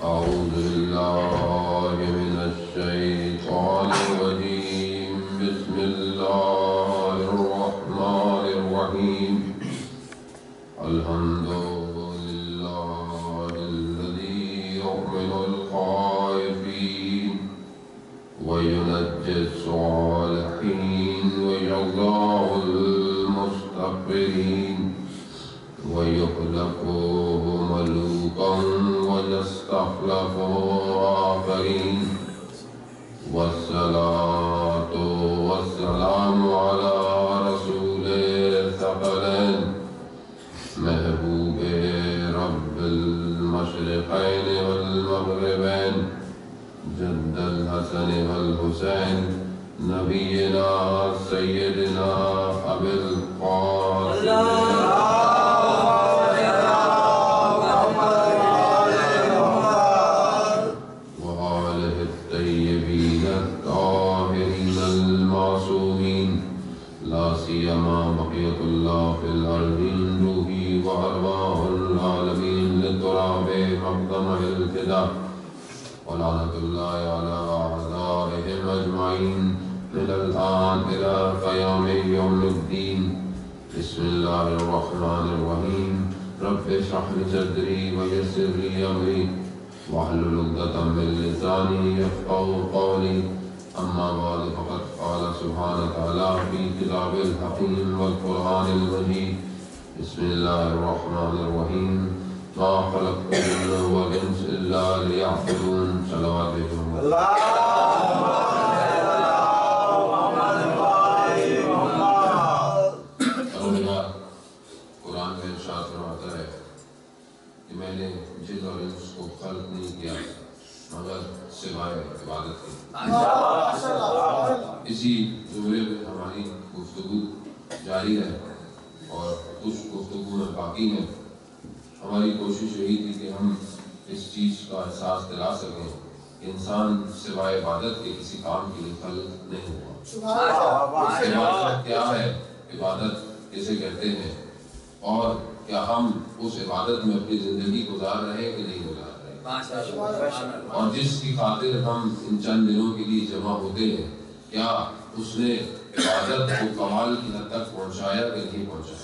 أعوذ بالله من الشيطان الرجيم بسم الله الرحمن الرحيم الحمد لله الذي يؤمن الخائفين وينجي الصالحين ويرضى المستكبرين ويخلق ملوكا ويستخلف آخرين والصلاة والسلام على رسول الثقلين محبوب رب المشرقين والمغربين جد الحسن والحسين نبينا سيدنا أبي القاسم سيما بقية الله في الأرضين روحي وأرواح العالمين للتراب مقدم الفداء ولعنة الله على أعدائهم أجمعين من الآن إلى قيام يوم الدين بسم الله الرحمن الرحيم رب اشرح لي صدري ويسر لي أمري واحلل عقدة من لساني يفقهوا قولي أما بعد فقد قال سبحانه وتعالى في كتاب الحكيم والقرآن المجيد بسم الله الرحمن الرحيم ما خلقت الجن والإنس إلا ليعبدون صلوات الله قرآن میں ارشاد فرماتا ہے کہ میں نے جن اور انس کو خلق نہیں کیا مگر سوائے عبادت کی. اسی زمرے میں ہماری گفتگو جاری ہے اور کچھ گفتگو میں باقی ہے. ہماری کوشش یہی تھی کہ ہم اس چیز کا احساس دلا سکیں کہ انسان سوائے عبادت کے کسی کام کے لیے خلق نہیں ہوا. عبادت کیا ہے, عبادت کسے کہتے ہیں, اور کیا ہم اس عبادت میں اپنی زندگی گزار رہے ہیں کہ نہیں گزار رہے. اور جس کی خاطر ہم ان چند دنوں کے لیے جمع ہوتے ہیں, کیا اس نے عبادت کو کمال کی حد تک پہنچایا کہ نہیں پہنچایا.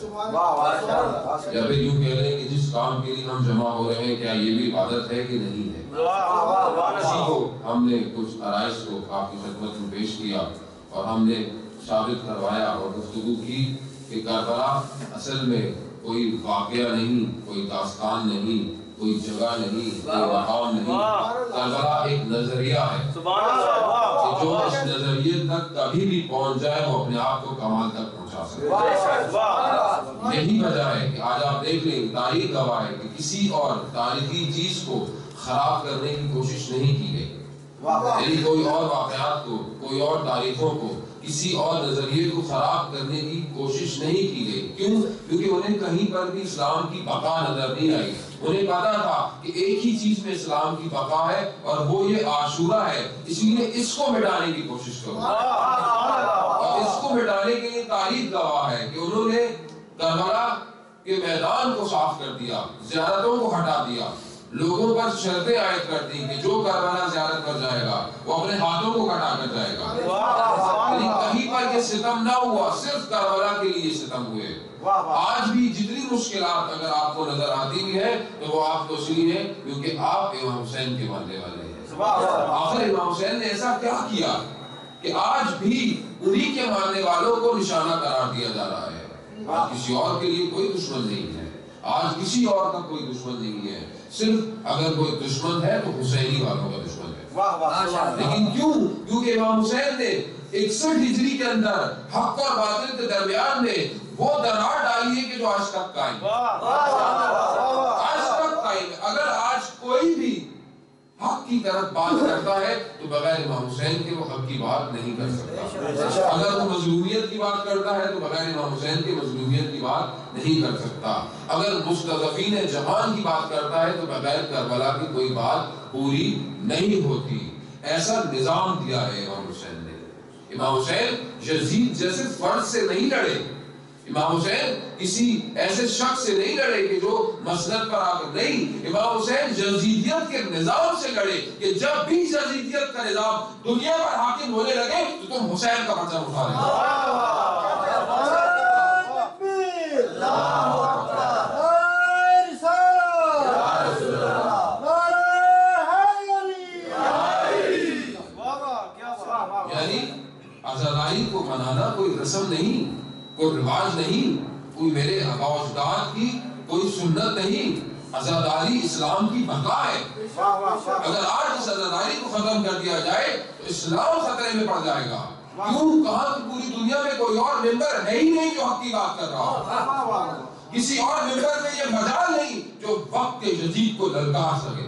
یا پھر یوں کہہ رہے ہیں کہ جس کام کے لیے ہم جمع ہو رہے ہیں کیا یہ بھی عبادت ہے کہ نہیں ہے. اسی کو ہم نے کچھ عرائض کو آپ کی خدمت میں پیش کیا اور ہم نے ثابت کروایا اور گفتگو کی کہ کربلا اصل میں کوئی واقعہ نہیں, کوئی داستان نہیں, کوئی جگہ نہیں, کوئی مقام نہیں. کربلا ایک نظریہ ہے کہ جو اس نظریے تک کبھی بھی پہنچ جائے وہ اپنے آپ کو کمال تک پہنچا سکے. یہی وجہ ہے کہ آج آپ دیکھ لیں تاریخ گواہ ہے کہ کسی اور تاریخی چیز کو خراب کرنے کی کوشش نہیں کی گئی. یعنی کوئی اور واقعات کو, کوئی اور تاریخوں کو, کسی اور نظریے کو خراب کرنے کی کوشش نہیں کی گئی. کیوں؟ کیونکہ انہیں کہیں پر بھی اسلام کی بقا نظر نہیں آئی. انہیں پتا تھا کہ ایک ہی چیز میں اسلام کی بقا ہے اور وہ یہ عاشورہ ہے, اس لیے اس کو مٹانے کی کوشش کرو. اور اس کو مٹانے کے لیے تاریخ گواہ ہے کہ انہوں نے کربلا کے میدان کو صاف کر دیا, زیارتوں کو ہٹا دیا, لوگوں پر شرطیں عائد کر دی کہ جو کربلا زیارت کر جائے گا وہ اپنے ہاتھوں کو کٹا کر جائے گا. یعنی کہیں پر یہ ستم نہ ہوا, صرف کربلا کے لیے ستم ہوئے. آج بھی جتنی مشکلات اگر آپ کو نظر آتی بھی ہے تو وہ آپ کو اس لیے ہے کیونکہ آپ امام حسین کے ماننے والے ہیں. آخر امام حسین نے ایسا کیا کیا کہ آج بھی انہی کے ماننے والوں کو نشانہ قرار دیا جا رہا ہے. آج کسی اور کے لیے کوئی دشمن نہیں ہے, آج کسی اور کا کوئی دشمن نہیں ہے. صرف اگر کوئی دشمن ہے تو حسینی والوں کا دشمن ہے. لیکن کیوں؟ کیونکہ امام حسین نے 61 ہجری کے اندر حق اور باطل کے درمیان میں وہ دراڑ ڈالی ہے کہ جو آج تک قائم ہے. آج تک قائم ہے. اگر آج کوئی بھی حق کی طرف بات کرتا ہے تو بغیر امام حسین کے وہ حق کی بات نہیں کر سکتا. اگر وہ مظلومیت کی بات کرتا ہے تو بغیر امام حسین کے مظلومیت کی بات نہیں کر سکتا. اگر مستضعفین جہان کی بات کرتا ہے تو بغیر کربلا کی کوئی بات پوری نہیں ہوتی. ایسا نظام دیا ہے امام حسین نے. امام حسین یزید جیسے فرد سے نہیں لڑے, امام حسین کسی ایسے شخص سے نہیں لڑے کہ جو مسند پر آ کر، نہیں، امام حسین یزیدیت کے نظام سے لڑے کہ جب بھی یزیدیت کا نظام دنیا پر حاکم ہونے لگے تو تم حسین کا پرچم اٹھا لیں۔ یعنی عزاداری کو منانا کوئی رسم نہیں، کوئی رواج نہیں، کوئی میرے آباء و اجداد کی کوئی سنت نہیں، عزاداری اسلام کی بقا ہے۔ اگر آج اس عزاداری کو ختم کر دیا جائے تو اسلام خطرے میں پڑ جائے گا۔ کیوں؟ کہاں کہ پوری دنیا میں کوئی اور ممبر ہے ہی نہیں جو حق کی بات کر رہا ہو، کسی اور ممبر میں یہ مجال نہیں جو وقت کے جدید کو للکار سکے۔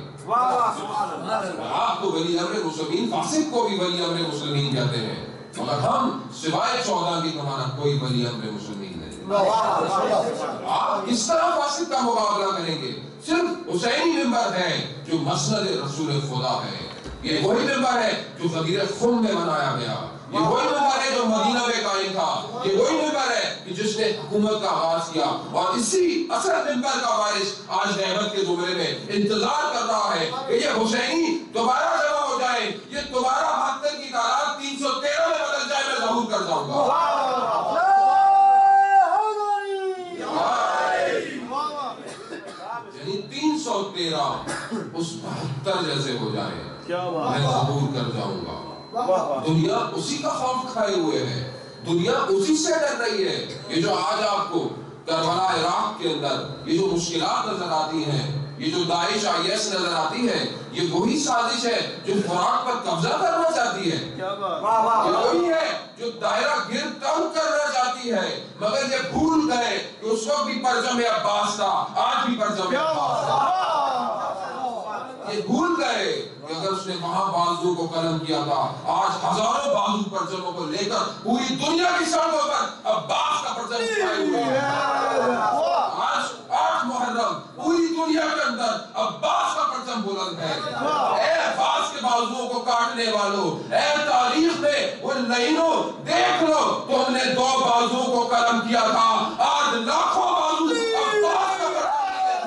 آپ کو ولی امر مسلمین، فاسق کو بھی ولی امر مسلمین کہتے ہیں، مگر ہم سوائے 14 کی ہمارا کوئی ولی امر مسلمین نہیں۔ آپ کس طرح فاسق کا مقابلہ کریں گے؟ صرف حسینی ممبر ہے جو مسند رسول خدا ہے، یہ وہی ممبر ہے جو غدیر خم میں بنایا گیا، یہ وہی ممبر ہے جو مدینہ میں قائم تھا، یہ وہی ممبر ہے جس نے حکومت کا آغاز کیا، اور اسی اصل ممبر کا وارث آج نعمت کے زمرے میں انتظار کر رہا ہے کہ یہ حسینی دوبارہ جمع ہو جائے، یہ دوبارہ 72 کی تعداد 313 میں بدل جائے، میں ظہور کر جاؤں گا۔ یعنی 313 اس 72 جیسے ہو جائے، میں ظہور کر جاؤں گا۔ دنیا اسی کا خوف کھائے ہوئے ہے، دنیا اسی سے ڈر رہی ہے۔ یہ جو آج آپ کو کربلا عراق کے اندر یہ جو مشکلات نظر آتی ہیں، یہ جو داعش IS نظر آتی ہے، یہ وہی سازش ہے جو فراق پر قبضہ کرنا چاہتی ہے، یہ وہی ہے جو دائرہ گرد تنگ کرنا چاہتی ہے، مگر یہ بھول گئے کہ اس وقت بھی پرچم عباس تھا، آج بھی پرچم عباس تھا۔ یہ بھول گئے کہ اگر اس نے وہاں بازو کو قلم کیا تھا، آج ہزاروں بازو پرچموں کو لے کر پوری دنیا کی سڑکوں پر عباس کا پرچم اٹھائے ہوئے ہیں۔ آج 8 محرم پوری دنیا کے اندر عباس کا پرچم بلند ہے۔ اے عباس کے بازوؤں کو کاٹنے والوں، اے تاریخ میں ان لائنوں دیکھ لو، تم نے 2 بازوؤں کو قلم کیا تھا، آج لاکھوں بازو عباس کا پرچم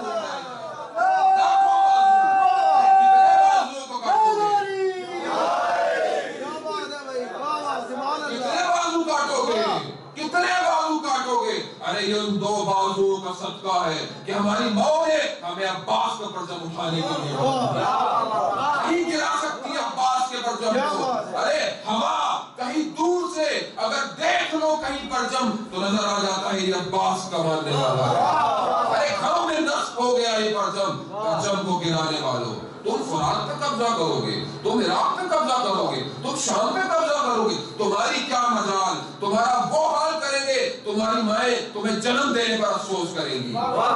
یہ ان 2 بازوؤں کا صدقہ ہے کہ ہماری ماں نے ہمیں عباس کا پرچم اٹھانے کے لیے نہیں گرا سکتی عباس کے پرچم کو۔ ارے ہوا کہیں دور سے اگر دیکھ لو کہیں پرچم تو نظر آ جاتا ہے یہ عباس کا ماننے والا ہے۔ ارے گھروں میں نصب ہو گیا یہ پرچم کو گرانے والوں، تم فرات پہ قبضہ کرو گے، تم عراق پہ قبضہ کرو گے، تم شام پہ قبضہ کرو گے، تمہاری کیا مجال، تمہارا وہ حال کریں گے، تمہاری مائیں تمہیں جنم دینے پر افسوس کریں گی۔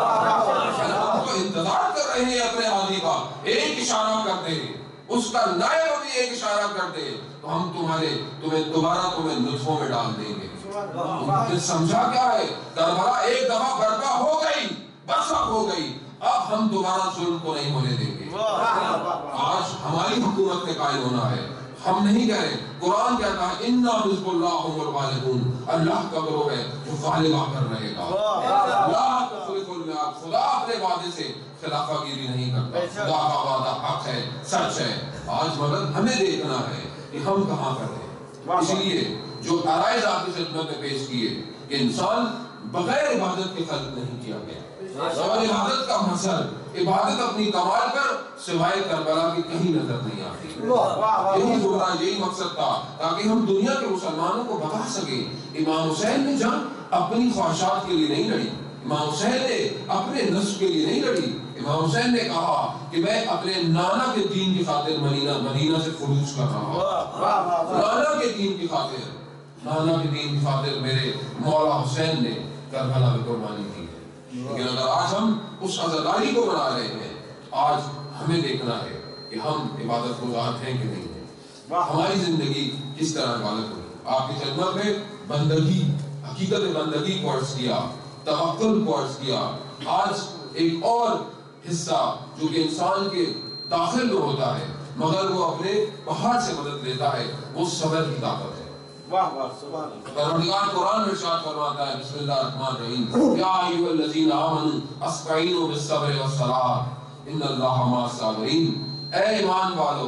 ہم تو انتظار کر رہے ہیں اپنے ہادی کا، ایک اشارہ کر دے، اس کا نائب بھی ایک اشارہ کر دے تو ہم تمہیں دوبارہ نطفوں میں ڈال دیں گے۔ پھر سمجھا کیا ہے؟ کربلا ایک دفعہ برپا ہو گئی، بس اب ہو گئی، اب ہم دوبارہ ظلم کو نہیں ہونے دیں گے۔ آج ہماری حکومت میں قائم ہونا ہے، ہم نہیں کہہ رہے، قرآن کہتا ہے اِنَّا حِزْبُ اللَّهِ هُمُ الْغَالِبُونَ، اللہ کا گروہ ہے جو غالب آ کر رہے گا۔ لا تخلف الميعاد، خدا اپنے وعدے سے خلافہ گیری نہیں کرتا، خدا کا وعدہ حق ہے، سچ ہے۔ آج مگر ہمیں دیکھنا ہے کہ ہم کہاں پر ہیں۔ اس لیے جو عرائض آپ کی خدمت میں پیش کیے کہ انسان بغیر عبادت کے خلق نہیں کیا گیا، اور عبادت کا مظہر، عبادت اپنی کمال پر سوائے کربلا کی کہیں نظر نہیں آتی۔ یہی گمراہ، یہی مقصد تھا تاکہ ہم دنیا کے مسلمانوں کو بتا سکیں امام حسین نے جنگ اپنی خواہشات کے لیے نہیں لڑی، امام حسین نے اپنے نسب کے لیے نہیں لڑی، امام حسین نے کہا کہ میں اپنے نانا کے دین کی خاطر مدینہ سے خروج کر رہا ہوں، نانا کے دین کی خاطر، نانا کے دین کی خاطر میرے مولا حسین نے کربلا میں قربانی کی ہے۔ لیکن اگر آج ہم اس عزاداری کو بنا رہے ہیں، آج ہمیں دیکھنا ہے کہ ہم عبادت گزار ہیں کہ نہیں ہیں، ہماری زندگی کس طرح عبادت ہوئی۔ آپ کی خدمت میں بندگی، حقیقت بندگی کو عرض کیا، توکل کو عرض کیا۔ آج ایک اور حصہ جو کہ انسان کے داخل میں ہوتا ہے مگر وہ اپنے باہر سے مدد لیتا ہے، وہ صبر کی طاقت ہے۔ परवरदिगार कुरान में इरशाद फरमाता है, बिस्मिल्लाहिर्रहमानिर्रहीम, या अय्युहल्लज़ीना आमनू अस्तईनु बिस्सब्रि वस्सलाह इन्नल्लाहा मअस-साबिरीन। ऐ ईमान वालो,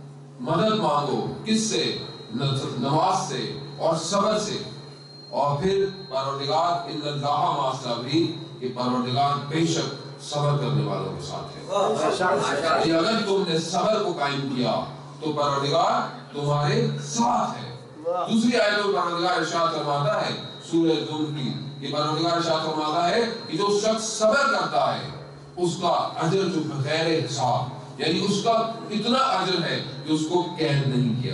मदद मांगो किससे? नमाज से और सब्र से। और फिर परवरदिगार इन्नल्लाहा मअस-साबिरीन, कि परवरदिगार बेशक सब्र करने वालों के साथ है। कि अगर तुमने सब्र को कायम किया तो परवरदिगार तुम्हारे साथ है। दूसरी आयत में परवरदिगार इरशाद फरमाता है सूरह ज़ुमर की, कि परवरदिगार इरशाद फरमाता है कि जो शख्स सब्र करता है उसका अजर जो बगैर हिसाब, यानी उसका इतना अजर है कि उसको कैद नहीं किया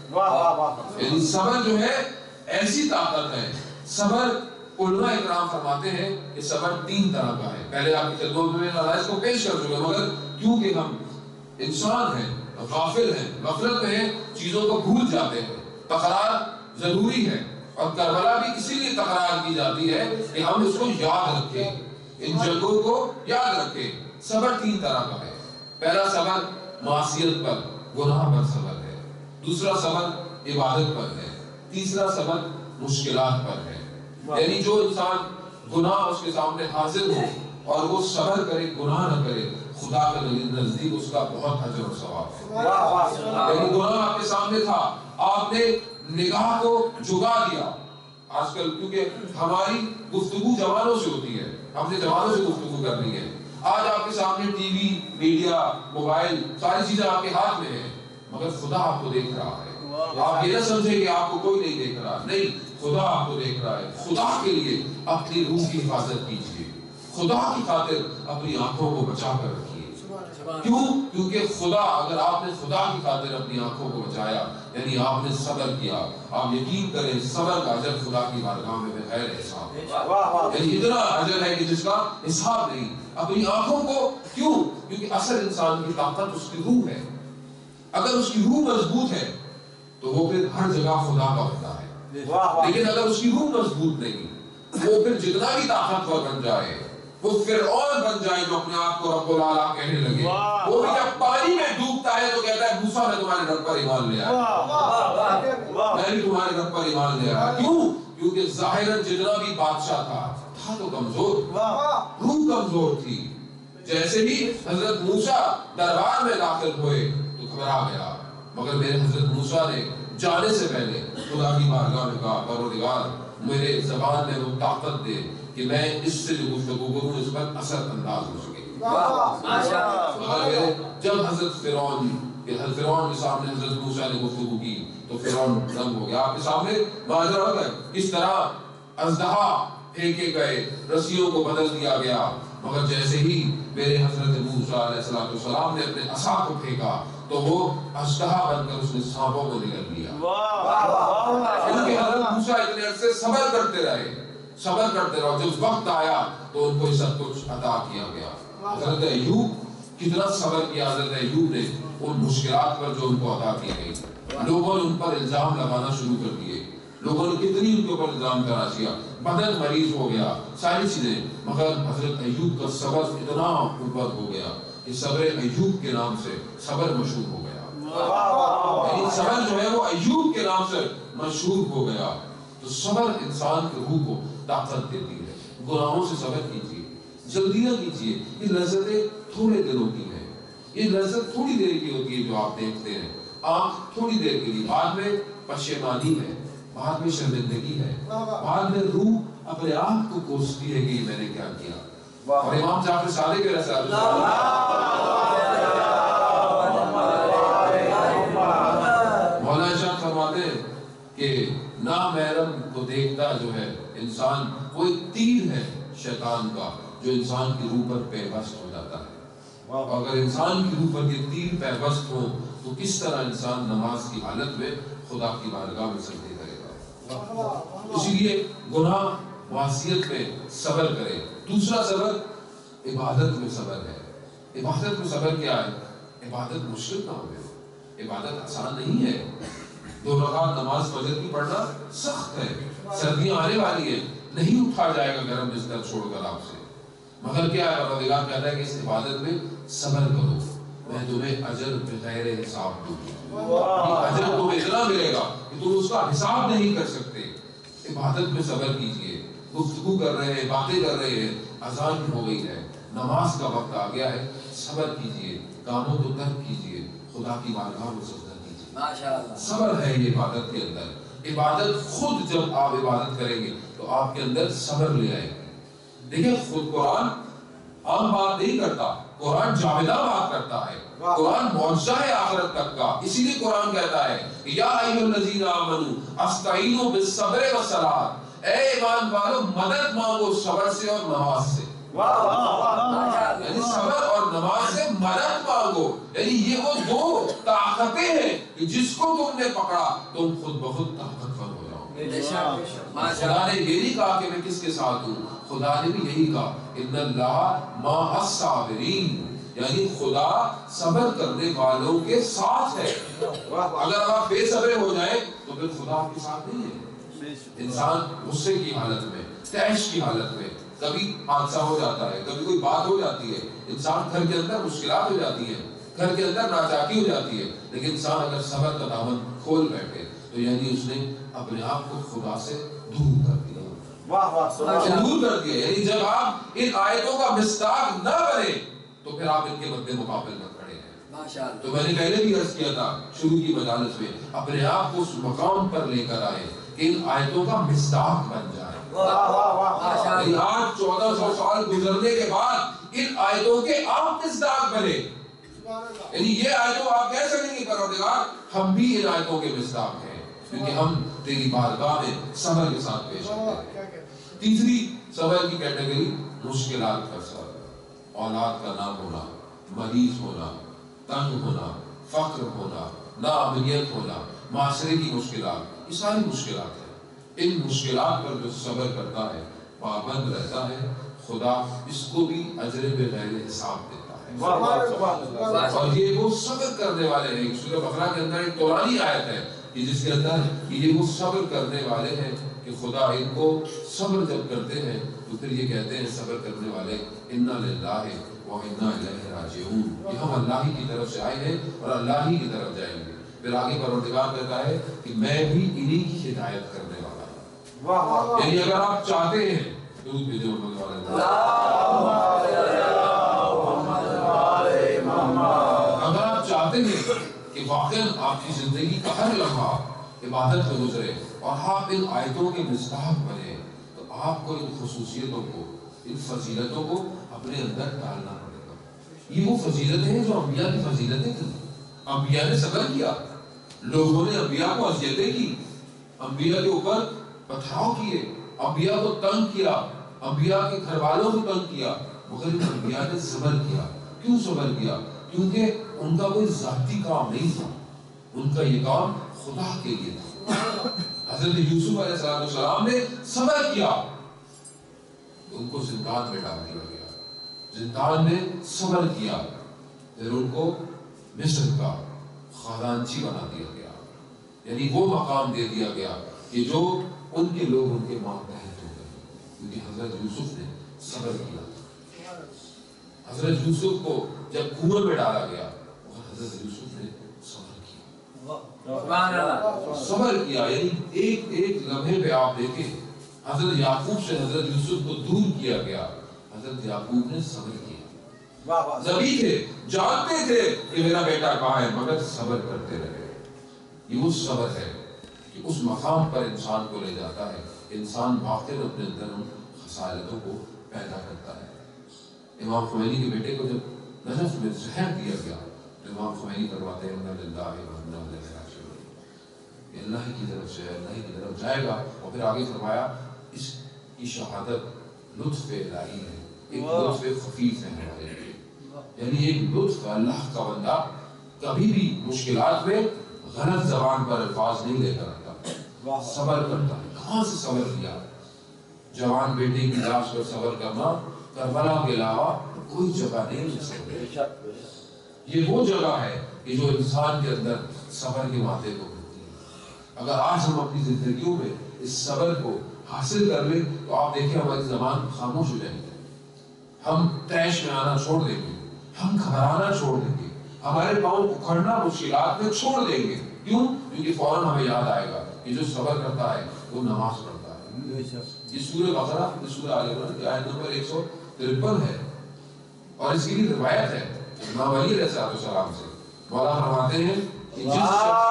गया। यानी सब्र जो है ऐसी ताकत है। सब्र उलमा इकराम फरमाते हैं कि सब्र 3 तरह का है। पहले आपकी खिदमत में मैं इसको पेश कर चुका, मगर क्योंकि हम इंसान हैं, गाफिल हैं, गफलत में हैं, चीजों को भूल जाते हैं। तकरार जरूरी है और करबला भी इसीलिए तकरार की जाती है कि हम इसको याद रखें, इन जंगों को याद रखें। सब्र 3 तरह का है। पहला सब्र मासियत पर, गुनाह पर सब्र है। दूसरा सब्र इबादत पर है। तीसरा सब्र मुश्किलात पर है। यानी जो इंसान गुनाह उसके सामने हाजिर हो और वो सब्र करे, गुनाह न करे, खुदा के नजदीक उसका बहुत अजर और सवाब है। यानी गुनाह आपके सामने था, आपने निगाह को झुका दिया। आजकल क्योंकि हमारी गुफ्तगू जवानों से होती है, हमने जवानों से गुफ्तगू करनी है। आज आपके सामने टीवी, मीडिया, मोबाइल, सारी चीजें आपके हाथ में है, मगर खुदा आपको देख रहा है। आप ये ना समझे कि आपको कोई नहीं देख रहा, नहीं, खुदा आपको देख रहा है। खुदा के लिए अपनी रूह की हिफाजत कीजिए, खुदा की खातिर अपनी आंखों को बचा कर रखिए। क्यों? क्योंकि खुदा, अगर आपने खुदा की खातिर अपनी आंखों को बचाया, यानी आपने सब्र किया, आप यकीन करें सब्र का अजर खुदा की बारगाह में बगैर हिसाब है। यानी इतना अजर है कि जिसका हिसाब नहीं। अपनी आंखों को क्यों? क्योंकि असल इंसान की ताकत उसकी रूह है। अगर उसकी रूह मजबूत है तो वो फिर हर जगह खुदा का होता है। लेकिन अगर उसकी रूह मजबूत नहीं, वो फिर जितना भी ताकतवर बन जाए, वो फिरऔन बन जाए जो अपने आप को रब्बुल आला कहने लगे, वो भी जब पानी में डूबता है तो कहता है मूसा, मैं तुम्हारे रब पर ईमान ले आया, मैं भी तुम्हारे रब पर ईमान ले आया। क्यों? क्योंकि जाहिरन जितना भी बादशाह था तो कमजोर, रूह कमजोर थी। जैसे ही हजरत मूसा दरबार में दाखिल हुए तो घबरा गया, मगर मेरे हजरत मूसा ने जाने से पहले खुदा की बारगाह में कहा, परवरदिगार मेरे ज़बान में वो ताकत दे कि मैं इससे जो गुफ्तगू करूं इस पर असर अंदाज हो सके। जब हजरत फिरौन के सामने हजरत मूसा ने गुफ्तगू की तो फिरौन दंग हो गया। आपके सामने माजरा है किस तरह अज़दहा फेंके गए, रस्सियों को बदल दिया गया, मगर जैसे ही मेरे हजरत मूसा अलैहिस्सलाम ने अपने असा को फेंका तो वो अज़दहा बनकर उसने सांपों को निगल लिया। क्योंकि हजरत मूसा इतने अरसे सब्र करते रहे, जब वक्त आया तो उनको सब कुछ अता किया गया। हजरत अय्यूब कितना सब्र किया हजरत अय्यूब ने उन मुश्किलात पर जो उनको अता की गई। लोगों ने उन पर इल्जाम लगाना शुरू कर दिए, लोगों ने कितनी उनके ऊपर इल्जाम तराश किया, बदन मरीज हो गया, सारी चीजें, मगर हजरत अय्यूब का सब्र इतना ऊपर हो गया कि सब्र अय्यूब के नाम से सब्र मशहूर हो गया। यानी सब्र जो है वो अय्यूब के नाम से मशहूर हो गया। तो सब्र इंसान की रूह को ताकत देती है। गुनाहों से सब्र कीजिए, जल्दी ना कीजिए। ये लज्जतें थोड़े दिनों की हैं, ये लज्जत थोड़ी देर की होती है जो आप देखते हैं, आंख थोड़ी देर के लिए, बाद में पशेमानी है, बाद में शर्मिंदगी है, बाद में रूह अपने आप को कोसती है कि मैंने क्या किया। और इमाम जाफर सादिक मौलाना शाह फरमाते हैं कि ना महरम को देखता जो है इंसान, वो एक तीर है शैतान का जो इंसान की रूह पर पैबस्त हो जाता है। अगर इंसान की रूह पर ये तीर पैबस्त हो तो किस तरह इंसान नमाज की हालत में खुदा की बारगाह में सजदे करेगा। इसलिए गुनाह मासियत में सब्र करे। दूसरा सब्र इबादत में सब्र है। इबादत में सब्र क्या है? इबादत मुश्किल काम है, इबादत आसान नहीं है। 2 रकात नमाज फजर की पढ़ना सख्त है, सर्दियां आने वाली है, नहीं उठा जाएगा गर्म बिस्तर छोड़कर आपसे, मगर क्या है, परवरदिगार कहता है कि इस इबादत में सब्र करो। میں تمہیں اجر بغیر حساب دوں گا. اجر تمہیں اتنا ملے گا کہ تم اس کا حساب نہیں کر سکتے. عبادت میں صبر کیجئے. گفتگو کر رہے ہیں, باتیں کر رہے ہیں, اذان ہو گئی ہے, نماز کا وقت آ گیا ہے, صبر کیجئے, کاموں کو ترک کیجئے, خدا کی بارگاہ میں سجدہ کیجئے. ماشاءاللہ صبر ہے یہ عبادت کے اندر. عبادت خود جب آپ عبادت کریں گے تو آپ کے اندر صبر لے آئے گی. دیکھیں خود قرآن عام بات نہیں کرتا, قرآن جاویدہ بات کرتا ہے. قرآن معجزہ ہے آخرت تک کا. اسی لیے قرآن کہتا ہے یا ایھا الذین آمنوا استعینوا بالصبر والصلاۃ, اے ایمان والو مدد مانگو صبر سے اور نماز سے. یعنی صبر اور نماز سے مدد مانگو. یعنی یہ وہ دو طاقتیں ہیں کہ جس کو تم نے پکڑا تم خود بخود طاقتور ہو جاؤ. خدا نے یہ نہیں کہا کہ میں کس کے ساتھ ہوں, خدا نے بھی یہی کہا ان اللہ مع الصابرین, یعنی خدا صبر کرنے والوں کے ساتھ ہے. اگر آپ بے صبر ہو جائیں تو پھر خدا آپ کے ساتھ نہیں ہے. انسان غصے کی حالت میں, تیش کی حالت میں, کبھی حادثہ ہو جاتا ہے, کبھی کوئی بات ہو جاتی ہے, انسان گھر کے اندر مشکلات ہو جاتی ہیں, گھر کے اندر ناچاکی ہو جاتی ہے, لیکن انسان اگر صبر کا دامن کھول بیٹھے تو یعنی اس نے اپنے آپ کو خدا سے دور کر دیا. دور کر دیا. یعنی جب آپ ان آیتوں کا مصداق نہ بنے تو پھر آپ ان کے مد مقابل نہ کھڑے ہیں. تو میں نے پہلے بھی عرض کیا تھا شروع کی مجالس میں, اپنے آپ کو اس مقام پر لے کر آئے کہ ان آیتوں کا مصداق بن جائے. یعنی آج 1400 سال گزرنے کے بعد ان آیتوں کے آپ مصداق بنے. یعنی یہ آیتوں آپ کہہ سکیں گے پروردگار ہم بھی ان آیتوں کے مصداق ہیں کیونکہ ہم تیری بارگاہ میں صبر کے ساتھ پیش آتے ہیں. تیسری صبر کی کیٹیگری مشکلات کا صبر. اولاد کا نہ ہونا, مریض ہونا, تنگ ہونا, فقر ہونا, ناامنیت ہونا, معاشرے کی مشکلات, یہ ساری مشکلات ہیں. ان مشکلات پر جو صبر کرتا ہے, پابند رہتا ہے, خدا اس کو بھی اجر بغیر حساب دیتا ہے. اور یہ وہ صبر کرنے والے ہیں. سورہ بقرہ کے اندر ایک قرآنی آیت ہے کہ جس کے اندر یہ وہ صبر کرنے والے ہیں کہ خدا ان کو صبر جب کرتے ہیں تو پھر یہ کہتے ہیں صبر کرنے والے انا للہ و انا الیہ راجعون, کہ ہم اللہ ہی کی طرف سے آئے ہیں اور اللہ ہی کی طرف جائیں گے. پھر آگے پروردگار کہتا ہے کہ میں بھی انہی کی ہدایت کرنے والا ہوں. یعنی اگر آپ چاہتے ہیں درود بھیجو محمد والا, اگر آپ چاہتے ہیں کہ واقعا آپ کی زندگی کا ہر لمحہ عبادت میں گزرے اور آپ ان آیتوں کے مصداق بنے, تو آپ کو ان خصوصیتوں کو, ان فضیلتوں کو اپنے اندر ڈالنا پڑے گا. یہ وہ فضیلتیں ہیں جو انبیاء کی فضیلتیں تھیں. انبیاء نے صبر کیا, لوگوں نے انبیاء کو اذیتیں کی, انبیاء کے اوپر پتھراؤ کیے, انبیاء کو تنگ کیا, انبیاء کے گھر والوں کو تنگ کیا, مگر انبیاء نے صبر کیا. کیوں صبر کیا؟ کیونکہ ان کا کوئی ذاتی کام نہیں تھا, ان کا یہ کام خدا کے لیے تھا. حضرت یوسف علیہ السلام نے صبر کیا, ان کو زندان میں ڈال دیا گیا, زندان میں صبر کیا, پھر ان کو مصر کا خزانچی بنا دیا گیا. یعنی وہ مقام دے دیا گیا کہ جو ان کے لوگ ان کے ماتحت ہو گئے, کیونکہ حضرت یوسف نے صبر کیا. حضرت یوسف کو جب کنویں میں ڈالا گیا, حضرت یوسف نے صبر کیا. صبر کیا یعنی ایک ایک لمحے پہ آپ دیکھیں, حضرت یعقوب سے حضرت یوسف کو دور کیا گیا, حضرت یعقوب نے صبر کیا. نبی تھے, جانتے تھے کہ میرا بیٹا کہاں ہے, مگر صبر کرتے رہے. یہ وہ صبر ہے کہ اس مقام پر انسان کو لے جاتا ہے. انسان واقعی اپنے اندر ان خصالتوں کو پیدا کرتا ہے. امام خمینی کے بیٹے کو جب نجف میں زہر دیا گیا تو امام خمینی فرماتے ہیں انا للہ و انا الیہ راجعون, یہ اللہ کی طرف سے اللہ کی طرف جائے گا. اور پھر آگے فرمایا اس کی شہادت لطف الہی ہے, ایک لطف خفیف ہے ہمارے لیے. یعنی ایک لطف, اللہ کا بندہ کبھی بھی مشکلات میں غلط زبان پر الفاظ نہیں لے کر آتا, صبر کرتا ہے. کہاں سے صبر کیا؟ جوان بیٹے کی لاش پر صبر کرنا کربلا کے علاوہ کوئی جگہ نہیں مل سکتی. یہ وہ جگہ ہے کہ جو انسان کے اندر صبر کے مادے کو ملتی ہے. اگر آج ہم اپنی زندگیوں میں اس صبر کو حاصل کر لیں تو آپ دیکھیں ہماری زبان خاموش ہو جائے گی, ہم طیش میں آنا چھوڑ دیں گے, ہم گھبرانا چھوڑ دیں گے, ہمارے پاؤں اکھڑنا مشکلات میں چھوڑ دیں گے. کیوں؟ کیونکہ فوراً ہمیں یاد آئے گا کہ جو صبر کرتا ہے وہ نماز پڑھتا ہے. یہ سورہ بقرہ، سورہ آل عمران کی آیت نمبر 153 ہے، اور اس کی بھی روایت ہے امام علی علیہ السلام سے. مولا فرماتے ہیں کہ جس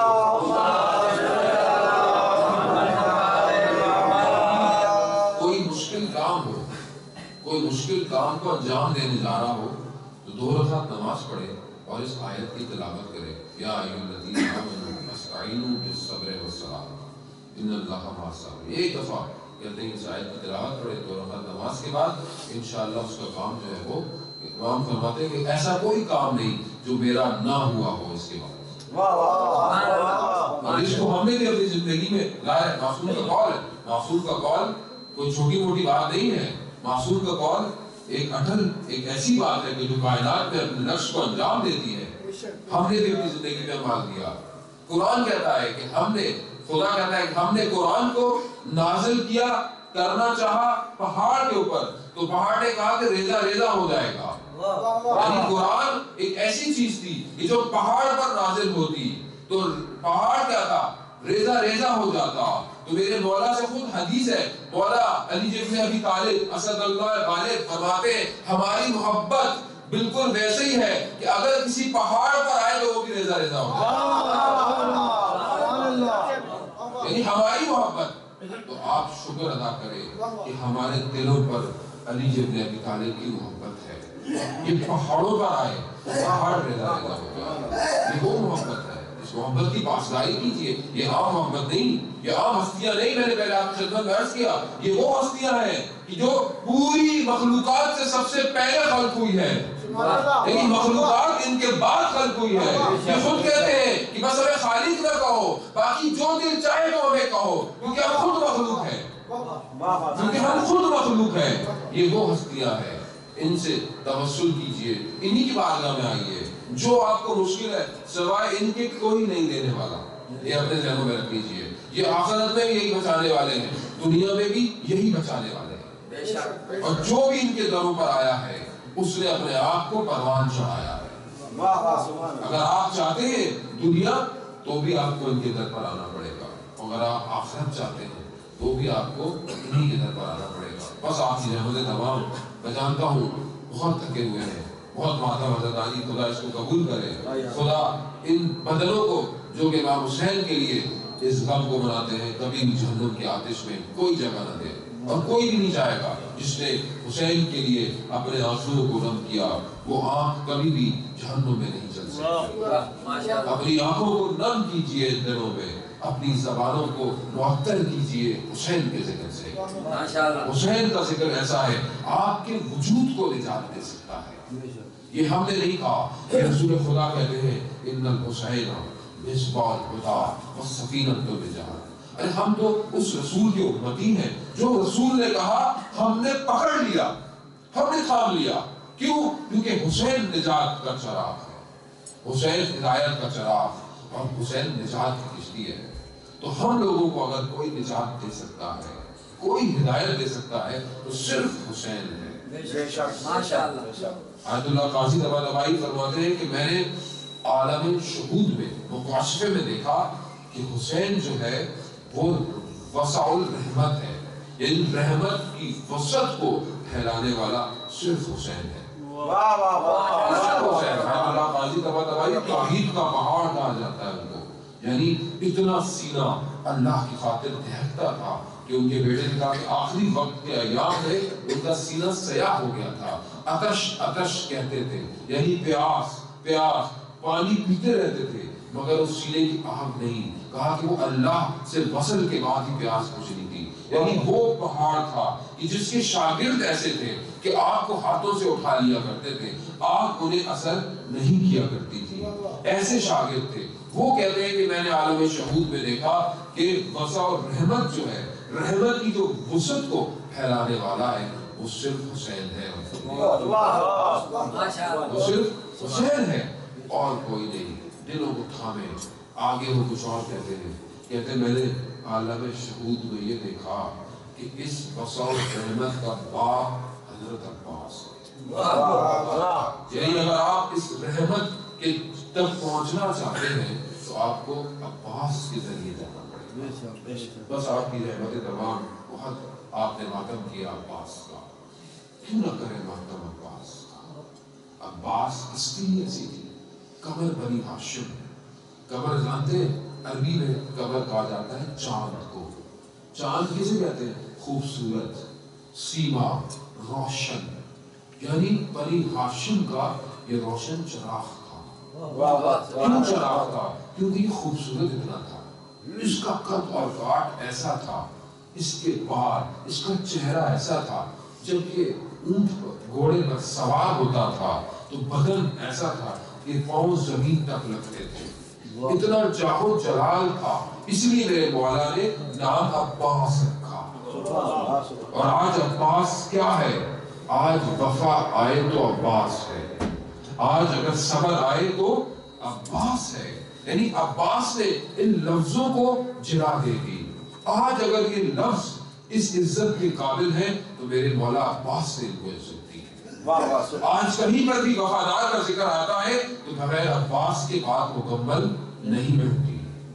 کوئی مشکل کام ہو، کوئی مشکل کام کو انجام دینے جا رہا ہو تو 2 رکعت نماز پڑھے اور اس آیت کی تلاوت کرے. یا ایھا الذین آمنوا استعینوا بالصبر والصلاۃ ان اللہ مع الصابرین. ایک دفعہ کہتے ہیں اس آیت کی تلاوت پڑھے 2 رکعت نماز کے بعد، انشاءاللہ اس کا کام جو ہے وہ، امام فرماتے ہیں کہ ایسا کوئی کام نہیں جو میرا نہ ہوا ہو اس کے بعد. اور اس کو ہم نے بھی اپنی زندگی میں لایا. معصوم کا قول ہے، معصوم کا قول کوئی چھوٹی موٹی بات نہیں ہے. معصوم کا قول ایک اٹل، ایک ایسی بات ہے کہ جو کائنات میں اپنے نقش کو انجام دیتی ہے. ہم نے بھی اپنی زندگی میں عمل کیا. قرآن کہتا ہے کہ ہم نے، خدا کہتا ہے کہ ہم نے قرآن کو نازل کیا، کرنا چاہا پہاڑ کے اوپر، تو پہاڑ نے کہا کہ ریزہ ریزہ ہو جائے گا. یعنی قرآن ایک ایسی چیز تھی کہ جو پہاڑ پر نازل ہوتی تو پہاڑ کیا تھا؟ ریزہ ریزہ ہو جاتا. تو میرے مولا سے خود حدیث ہے، مولا علی ابن ابی طالب اسد اللہ غالب فرماتے ہیں ہماری محبت بالکل ویسے ہی ہے کہ اگر کسی پہاڑ پر آئے تو وہ بھی ریزہ ریزہ ہو جائے. یعنی ہماری محبت. تو آپ شکر ادا کریں کہ ہمارے دلوں پر علی ابن ابی طالب کی محبت ہے. یہ پہاڑوں پر آئے، پہاڑ ریزہ ریزہ ہو جائے. یہ وہ محبت ہے. اس محبت کی پاسداری کیجیے. یہ عام محبت نہیں، یہ عام ہستیاں نہیں. میں نے پہلے آپ کی خدمت میں عرض کیا، یہ وہ ہستیاں ہیں کہ جو پوری مخلوقات سے سب سے پہلے خلق ہوئی ہے، لیکن مخلوقات ان کے بعد خلق ہوئی ہے. یہ خود کہتے ہیں کہ بس ہمیں خالق نہ کہو، باقی جو دل چاہے تو ہمیں کہو، کیونکہ ہم خود مخلوق ہیں. کیونکہ ہم خود مخلوق ہیں. یہ وہ ہستیاں ہیں، ان سے توسل کیجئے، انہی کی بارگاہ میں آئیے. جو آپ کو مشکل ہے سوائے ان کے کوئی نہیں دینے والا. یہ اپنے ذہنوں میں رکھ لیجئے. یہ آخرت میں بھی یہی بچانے والے ہیں، دنیا میں بھی یہی بچانے والے ہیں. اور جو بھی ان کے دروں پر آیا ہے اس نے اپنے آپ کو پروان چڑھایا ہے. اگر آپ چاہتے ہیں دنیا تو بھی آپ کو ان کے در پر آنا پڑے گا. اگر آپ آخرت چاہتے ہیں تو بھی آپ کو انہی کے در پر آنا پڑے گا. بس آپ کی رحمت تمام. میں جانتا ہوں بہت تھکے ہوئے ہیں، بہت ماتم عزتانی. خدا اس کو قبول کرے. خدا ان بدنوں کو جو کہ امام حسین کے لیے اس غم کو مناتے ہیں کبھی بھی جہنم کی آتش میں کوئی جگہ نہ دے. اور کوئی بھی نہیں چاہے گا جس نے حسین کے لیے اپنے آنسوؤں کو نم کیا وہ آنکھ کبھی بھی جہنم میں نہیں چل سکتی. اپنی آنکھوں کو نم کیجئے ان دنوں میں، اپنی زبانوں کو معطر کیجئے حسین کے ذکر سے. حسین کا ذکر ایسا ہے آپ کے وجود کو نجات دے سکتا ہے. یہ ہم نے نہیں کہا، یہ رسول خدا کہتے ہیں ان الحسین مصباح الہدی والسفینۃ النجاۃ. ارے ہم تو اس رسول کے امتی ہیں جو رسول نے کہا ہم نے پکڑ لیا، ہم نے تھام لیا. کیوں؟ کیونکہ حسین نجات کا چراغ ہے، حسین ہدایت کا چراغ اور حسین نجات کی کشتی ہے. تو ہم لوگوں کو اگر کوئی نجات دے سکتا ہے، کوئی ہدایت دے سکتا ہے تو صرف حسین ہے. آیت اللہ قاضی طباطبائی فرماتے ہیں کہ میں نے عالم شہود میں مکاشفے میں دیکھا کہ حسین جو ہے وہ وسع الرحمت ہے، یعنی رحمت کی وسعت کو پھیلانے والا صرف حسین ہے. صرف حسین. آیت اللہ قاضی طباطبائی توحید کا پہاڑ کہا جاتا ہے ان کو. یعنی اتنا سینہ اللہ کی خاطر دہکتا تھا کہ ان کے بیٹے نے کہا کہ آخری وقت کے ایام میں ان کا سینہ سیاہ ہو گیا تھا. عطش عطش کہتے تھے، یعنی پیاس پیاس، پانی پیتے رہتے تھے مگر اس سینے کی آگ نہیں. کہا کہ وہ اللہ سے وصل کے بعد ہی پیاس بجھنی تھی. یعنی وہ پہاڑ تھا کہ جس کے شاگرد ایسے تھے کہ آگ کو ہاتھوں سے اٹھا لیا کرتے تھے، آگ انہیں اثر نہیں کیا کرتی تھی. ایسے شاگرد تھے. وہ کہتے ہیں کہ میں نے عالم شہود میں دیکھا کہ وسع اور رحمت جو ہے، رحمت کی جو وسعت کو پھیلانے والا ہے وہ صرف حسین ہے. وہ صرف حسین ہے اور کوئی نہیں. دلوں کو تھامے. آگے وہ کچھ اور کہتے ہیں، کہتے ہیں میں نے عالم شہود میں یہ دیکھا کہ اس وسع اور رحمت کا باپ حضرت عباس ہے. یعنی اگر آپ اس رحمت کے تب پہنچنا چاہتے ہیں تو آپ کو عباس کے ذریعے جانا پڑے گا. بس آپ کی رحمت تمام. بہت آپ نے ماتم کیا عباس کا، کیوں نہ کرے ماتم عباس کا. عباس اس لیے ایسی تھی، قمر بنی ہاشم. قمر جانتے عربی میں قمر کہا جاتا ہے چاند کو. چاند کسے کہتے ہیں؟ خوبصورت، سیما، روشن. یعنی بنی ہاشم کا یہ روشن چراغ تھا. کیوں چراغ تھا؟ کیونکہ یہ خوبصورت اتنا تھا. اس کا قد اور کاٹ ایسا تھا، اس کے بال، اس کا چہرہ ایسا تھا. جب یہ اونٹ پر گھوڑے پر سوار ہوتا تھا تو بدن ایسا تھا کہ پاؤں زمین تک لگتے تھے. اتنا جاہو جلال تھا. اس لیے میرے مولا نے نام عباس رکھا. اور آج عباس کیا ہے؟ آج وفا آئے تو عباس ہے. آج اگر صبر آئے تو عباس ہے. یعنی عباس نے ان لفظوں کو جلا دے دی. آج اگر یہ لفظ اس عزت کے قابل ہے تو میرے مولا عباس نے ان کو عزت دی. آج کہیں پر بھی وفادار کا ذکر آتا ہے تو بغیر عباس کے بات مکمل نہیں بنتی.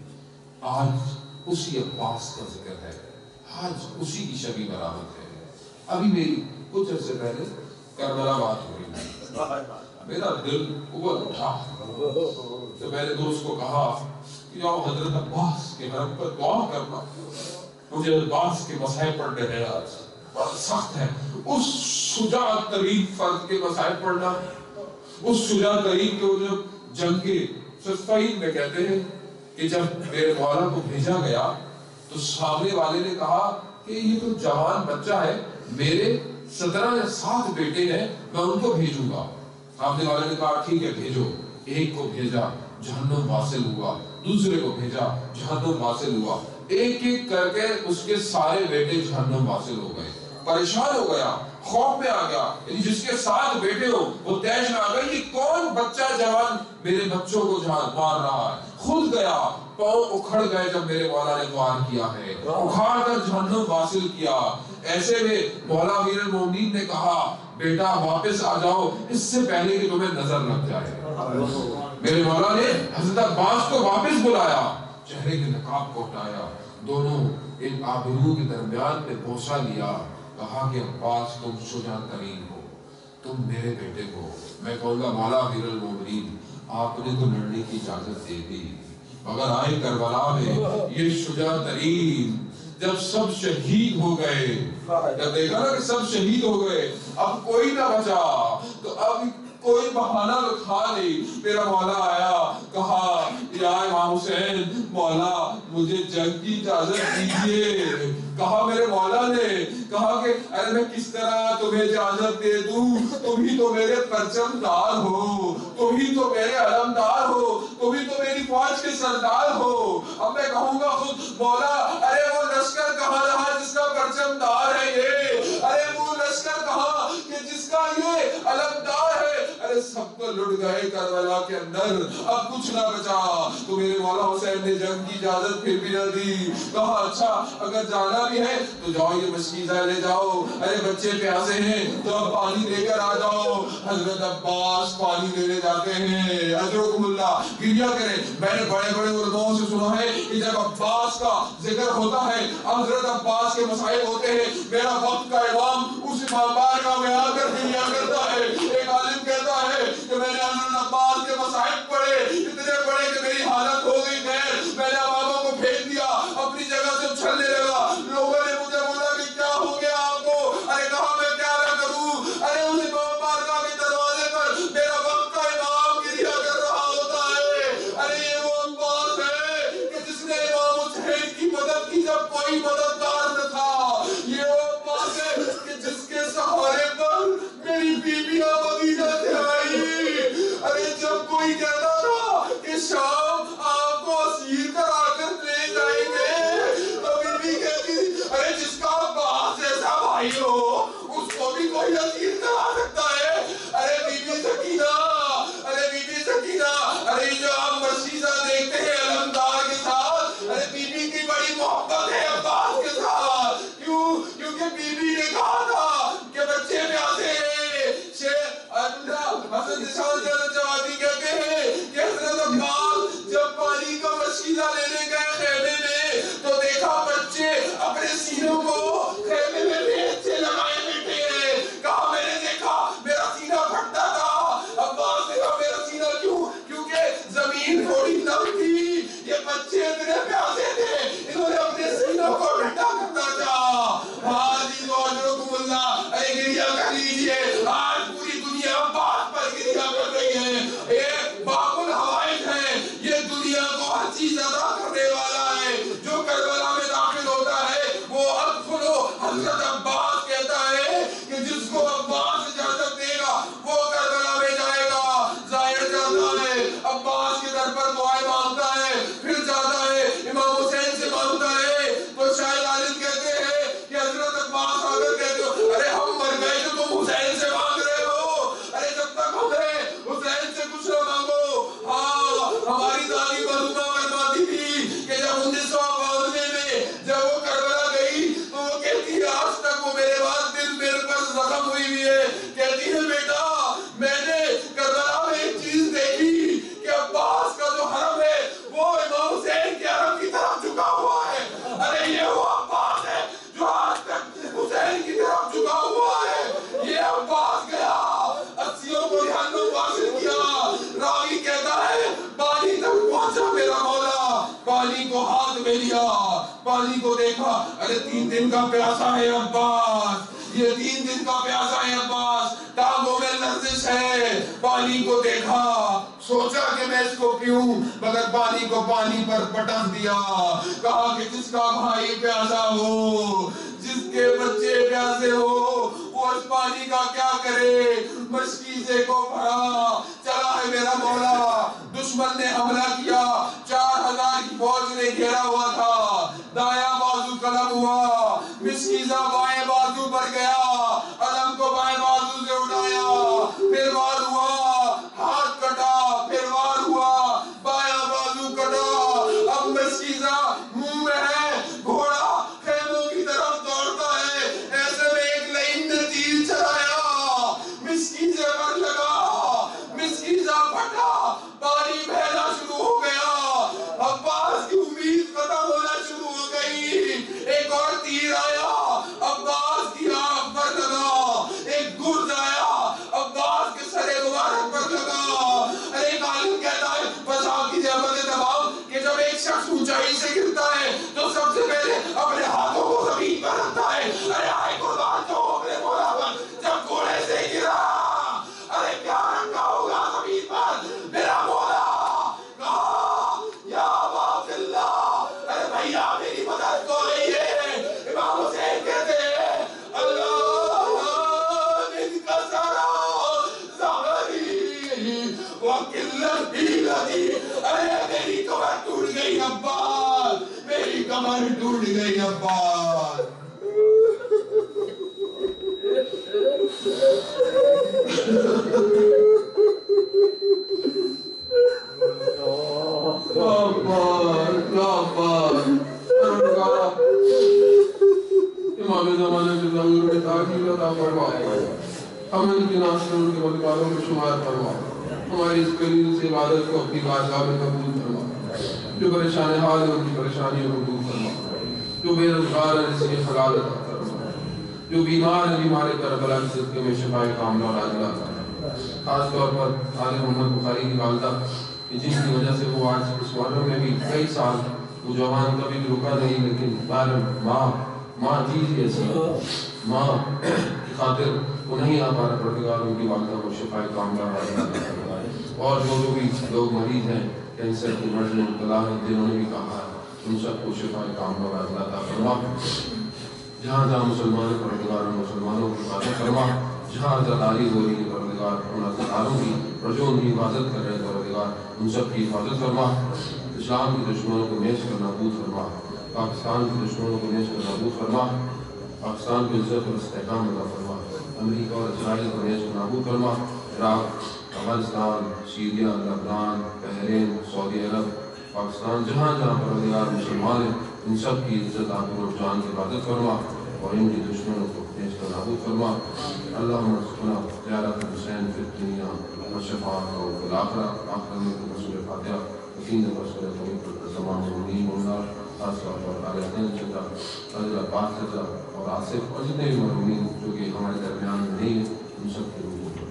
آج اسی عباس کا ذکر ہے، آج اسی کی شبی برآمد ہے. ابھی میری کچھ عرصے پہلے کربلا بات ہو رہی ہے، میرا دل ابل اٹھا. تو میں نے دوست کو کہا کہ جاؤ حضرت عباس کے حرم پر دعا کرنا، مجھے عباس کے مسائل پڑھنے ہیں. آج بڑا سخت ہے اس شجاع ترین فرد کے مسائل پڑھنا. اس شجاع ترین کو جب جنگ کے صفین میں کہتے ہیں کہ جب میرے مولا کو بھیجا گیا تو سامنے والے نے کہا کہ یہ تو جوان بچہ ہے، میرے 17 یا 7 بیٹے ہیں، میں ان کو بھیجوں گا. سامنے والے نے کہا ٹھیک ہے بھیجو. ایک کو بھیجا، جہنم واصل ہوا. دوسرے کو بھیجا، جہنم واصل ہوا. ایک ایک کر کے اس کے سارے بیٹے جہنم واصل ہو گئے. پریشان ہو گیا، خوف میں آ گیا. یعنی جس کے 7 بیٹے ہو وہ تیش میں آ گئی کہ کون بچہ جوان میرے بچوں کو مار رہا ہے. خود گیا، پاؤں اکھڑ گئے جب میرے مولا نے وار کیا ہے، اکھاڑ کر جہنم واصل کیا. ایسے میں مولا امیر المومنین نے کہا بیٹا واپس آ جاؤ اس سے پہلے کہ تمہیں نظر لگ جائے. میرے مولا نے حضرت عباس کو واپس بلایا، چہرے کے نقاب کو ہٹایا، دونوں ان آبرو کے درمیان میں بوسہ لیا. کہا کہ عباس تم شجاع ترین ہو، تم میرے بیٹے ہو. میں کہوں گا مولا امیر المومنین آپ نے تو لڑنے کی اجازت دے دی، مگر آئے کربلا میں یہ شجاع ترین جب سب شہید ہو گئے، جب دیکھا نا کہ سب شہید ہو گئے، اب کوئی نہ بچا تو اب کوئی بہانہ تو تھا نہیں. میرا مولا آیا، کہا یا امام حسین مولا مجھے جنگ کی اجازت دیجیے. کہا میرے مولا نے کہا کہ ارے میں کس طرح تمہیں اجازت دے دوں، تم ہی تو میرے پرچم دار ہو، تم ہی تو میرے علمدار ہو، تم ہی تو میری فوج کے سردار ہو. اب میں کہوں گا خود مولا ارے وہ لشکر کہاں رہا جس کا پرچم دار ہے یہ، ارے وہ لشکر کہاں کہ جس کا یہ علمدار ہے. ارے سب تو لٹ گئے کربلا کے اندر، اب کچھ نہ بچا. تو میرے مولا حسین نے جنگ کی اجازت پھر بھی نہ دی. کہا اچھا اگر جانا بھی ہے تو جاؤ یہ مشکیزہ لے جاؤ، ارے بچے پیاسے ہیں تو اب پانی لے کر آ جاؤ. حضرت عباس پانی لینے جاتے ہیں، اجرکم اللہ گریا کریں. میں نے بڑے بڑے علماء سے سنا ہے کہ جب عباس کا ذکر ہوتا ہے، حضرت عباس کے مسائل ہوتے ہیں، میرا وقت کا امام اس امام بارگاہ میں آ کر گریا کرتا ہے. ایک عالم کہتا ہے کہ میں نے حضرت عباس کے مسائل پڑھے، اتنے پڑھے کہ میری حالت ہو گئی خیر. میں نے عواموں کو بھیج دیا، اپنی جگہ سے اچھلنے لگا. لوگوں نے مجھے بولا کہ کیا ہو گیا آپ کو؟ ارے کہا میں کیا نہ کروں، ارے اس امام بارگاہ کے دروازے پر میرا وقت کا امام گریا کر رہا ہوتا ہے. ارے یہ وہ عباس ہے کہ جس نے امام حسین کی مدد کی جب کوئی مددگار نہ تھا. یہ وہ عباس ہے کہ جس کے سہارے پر میری بیویاں مدینہ سے آئی. ارے جب کوئی کہتا تھا کہ شام آپ کو اسیر کرا کر لے جائیں گے تو بی بی کہتی ارے جس کا عباس جیسا بھائی ہو اس کو بھی کوئی اسیر کرا سکتا ہے. ارے بی بی سکینہ، ارے بی بی سکینہ، ارے جو آپ مشیزہ دیکھتے ہیں علمدار کے ساتھ، ارے بی بی کی بڑی محبت ہے عباس کے ساتھ. کیوں؟ کیونکہ بی بی نے کہا تھا کہ بچے پیاسے ہیں. حضرت نشان جوادی کہتے ہیں کہ حضرت दिन का प्यासा है अब्बास, ये 3 दिन का प्यासा है अब्बास, टांगों में लर्जिश है। पानी को देखा, सोचा कि मैं इसको पीऊं, मगर पानी को पानी पर पटक दिया। कहा कि जिसका भाई प्यासा हो, जिसके बच्चे प्यासे हो, वो इस पानी का क्या करे। मशकीज़े को भरा, चला है मेरा मौला। दुश्मन ने हमला किया, 4000 की फौज ने घेरा हुआ था। दाया बाजू कलम हुआ, मिस्कीज़ा बाएं बाजू पर गया, अलम को बाएं बाजू से उठाया, फिर वार हुआ, हाथ कटा, फिर वार हुआ, बाया बाजू कटा। अब मिस्कीज़ा मुंह में है, घोड़ा खेमों की तरफ दौड़ता है। ऐसे में एक लाइन ने तीर चलाया, मिस्कीज़े पर लगा, मिस्कीज़ा फटा, पानी बहना शुरू हो गया। अब्बास की उम्मीद खत्म होना शुरू हो गई। एक और तीर आया, अब्बास की आंख पर लगा। एक गुर्द आया, अब्बास के सरे मुबारक पर लगा। अरे एक आलिम कहता है, बचा की जहमत तमाम, कि जब एक शख्स ऊंचाई से गिरता है तो सबसे पहले अपने हाथों को जमीन पर रखता है। अरे आए कुर्बान जो अपने मौला पर जब घोड़े से गिरा, अरे क्या रखा होगा जमीन पर मेरा मौला। कहा या बाफिल्ला, अरे भैया मेरी मदद को आइए। इमाम हुसैन कहते हैं, अल्लाह इनका सारा ज़ाहरी व किल्लती लदी। अरे मेरी कमर टूट गई अब्बास, मेरी कमर टूट गई अब्बास। इमाम ज़माने के ज़मीर में ताक़ीद अता फरमा, हम इनके नासरों के मददगारों में शुमार फरमा। हमारी इस कलील से इबादत को अपनी बारगाह में कबूल फरमा। जो परेशान हाल है उनकी परेशानियों को दूर फरमा। जो बेरोजगार है इसकी हलाल अता फरमा। जो बीमार है बीमारी करबला की सिद्क़े में शिफाए कामिला और आजिला फरमा। खास तौर पर आले मोहम्मद बुखारी की वालिदा, जिनकी वजह से वो आज इस वार में भी कई साल वो जवान कभी भी रुका नहीं, लेकिन माँ जी ऐसी माँ की खातिर वो नहीं आ पा रहा। परवरदिगार उनकी वालिदा को शिफाए कामिला और जो भी लोग मरीज हैं, कैंसर की मर्ज में मुब्तला हैं, जिन्होंने भी कहा उन सबको शिफाए कामिला अता फरमा। जहाँ जहाँ मुसलमान हैं परवरदिगार मुसलमानों की हिफाजत फरमा। जहाँ अज़ादारी हो रही है परवरदिगार उन अज़ादारों की, और जो उनकी हिफाजत कर रहे हैं परवरदिगार उन सब की हिफाजत फरमा। इस्लाम के दुश्मनों को नेज़ कर नाबूद फरमा। पाकिस्तान के दुश्मनों को नेज़ कर नाबूद फरमा। पाकिस्तान को इज़्ज़त और इस्तेहकाम अता फरमा। अमेरिका और इस्राइल को नेज़ कर नाबूद फरमा। Iraq, Afghanistan, Syria, Lebanon, Bahrain, Saudi Arabia, Pakistan, जहाँ जहाँ परवरदिगार मुसलमान हैं इन सब की इज़्ज़त आबरू और जान की हिफाजत फरमा और इनके दुश्मनों को नेज़ कर नाबूद फरमा। अल्लाहुम्मा रज़क़ना ज़ियारत हुसैन फ़िद दुनिया व शफ़ाअतहु फ़िल आख़िरह। आखिर में रसूल फातिहा वसीन रसूल तमाम मुमिनीन और खास तौर पर आले चचा, हज़रत अब्बास चचा और आसिफ और जितने भी मरहूमीन जो कि हमारे दरमियान नहीं है उन सब के